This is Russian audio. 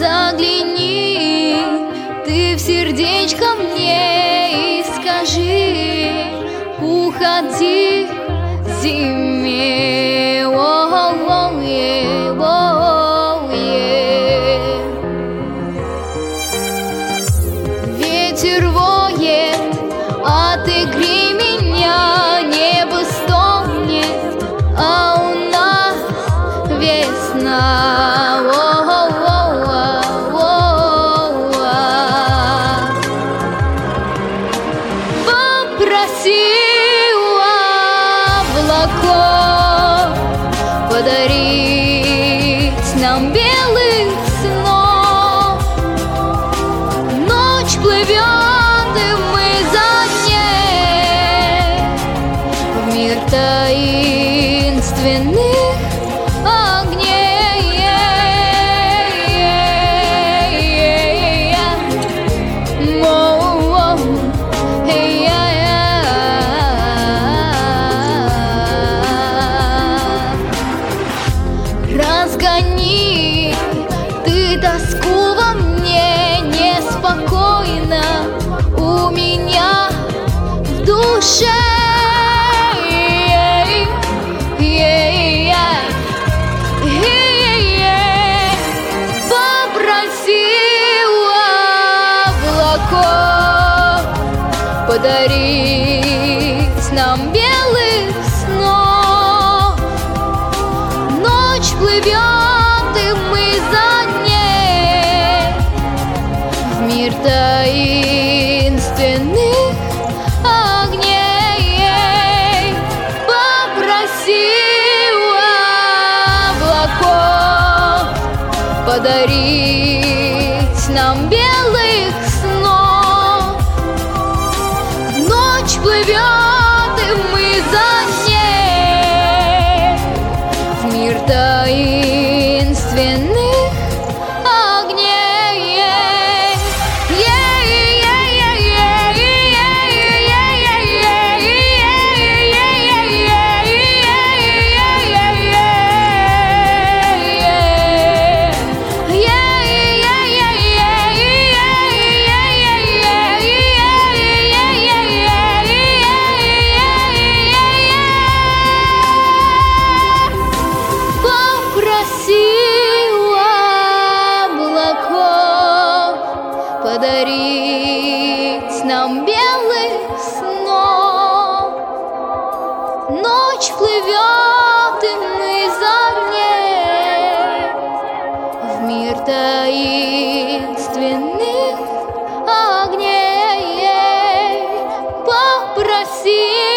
Загляни ты в сердечко мне и скажи: уходи зиме. Ветер воет, отогрей меня, небо стонет, а у нас весна. Попроси у облаков подарить нам белых снов. Ночь плывет, и мы за ней в мир таинственных огней. Разгони ты тоску во мне, неспокойно у меня в душе. Попроси у облаков подарить нам белых снов. Ночь плывет, и мы за ней в мир таинственных огней. Попроси у облаков подарить нам белых снов. Ночь плывет, и мы за ней в мир таинственных огней. Подарить нам белых снов. Ночь плывет, и мы за ней в мир таинственных огней. Попроси